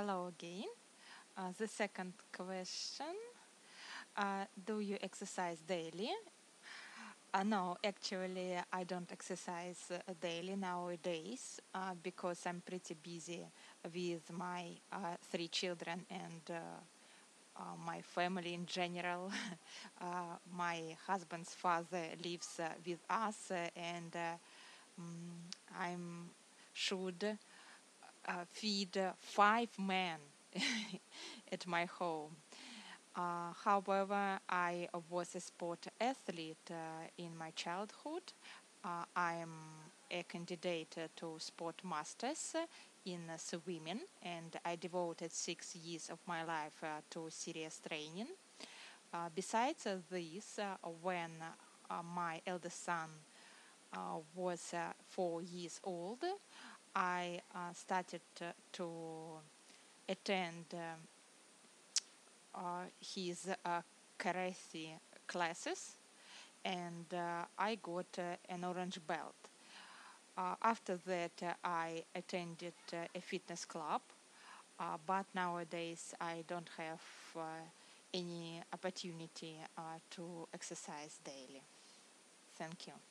Hello again. The second question, do you exercise daily? No, actually, I don't exercise daily nowadays because I'm pretty busy with my three children and my family in general. My husband's father lives with us, and I should feed five men at my home. However, I was a sport athlete in my childhood. I am a candidate to sport masters in swimming, and I devoted 6 years of my life to serious training. Besides this, when my eldest son was 4 years old, I started to attend his karate classes, and I got an orange belt. After that, I attended a fitness club, but nowadays I don't have any opportunity to exercise daily. Thank you.